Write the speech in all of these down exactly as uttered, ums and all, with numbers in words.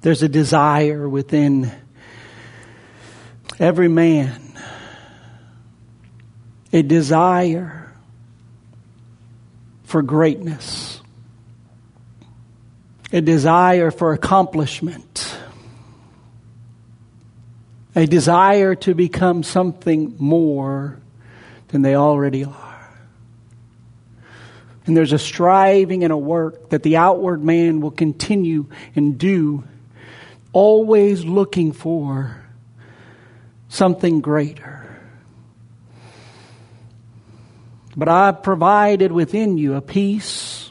There's a desire within every man, a desire for greatness, a desire for accomplishment, a desire to become something more than they already are. And there's a striving and a work that the outward man will continue and do, always looking for something greater. But I've provided within you a peace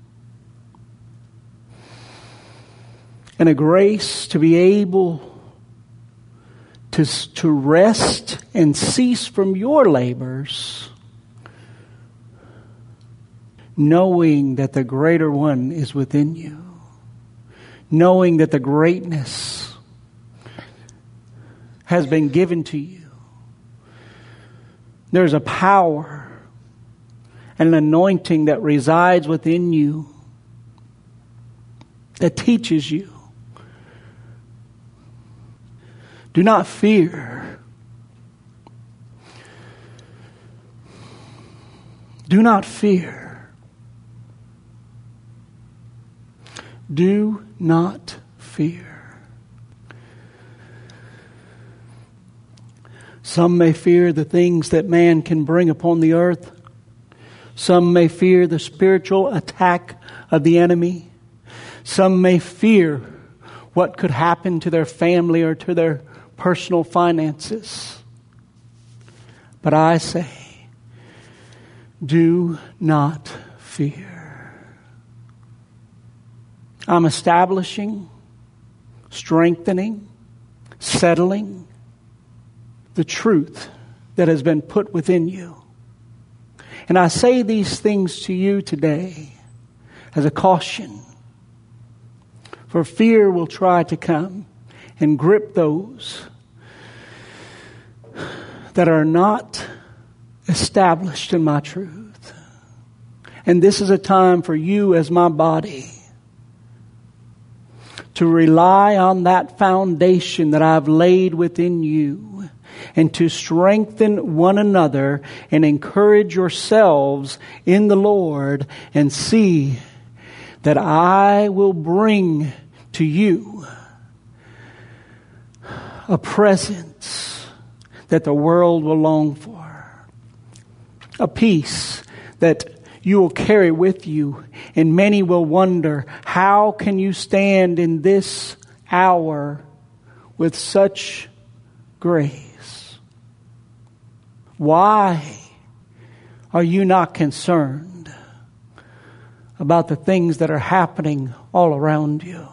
and a grace to be able to, to rest and cease from your labors, knowing that the greater one is within you, knowing that the greatness has been given to you. There's a power and an anointing that resides within you that teaches you. Do not fear. Do not fear. Do not fear. Some may fear the things that man can bring upon the earth. Some may fear the spiritual attack of the enemy. Some may fear what could happen to their family or to their personal finances. But I say, do not fear. I'm establishing, strengthening, settling the truth that has been put within you. And I say these things to you today as a caution. For fear will try to come and grip those that are not established in my truth. And this is a time for you as my body to rely on that foundation that I've laid within you, and to strengthen one another and encourage yourselves in the Lord, and see that I will bring to you a presence that the world will long for, a peace that you will carry with you. And many will wonder, how can you stand in this hour with such grace? Why are you not concerned about the things that are happening all around you?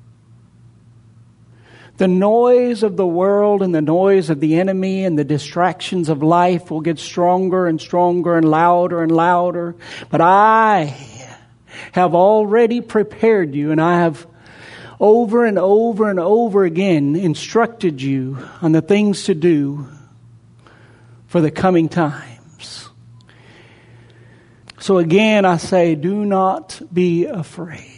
The noise of the world and the noise of the enemy and the distractions of life will get stronger and stronger and louder and louder. But I have already prepared you, and I have over and over and over again instructed you on the things to do for the coming times. So again, I say, do not be afraid.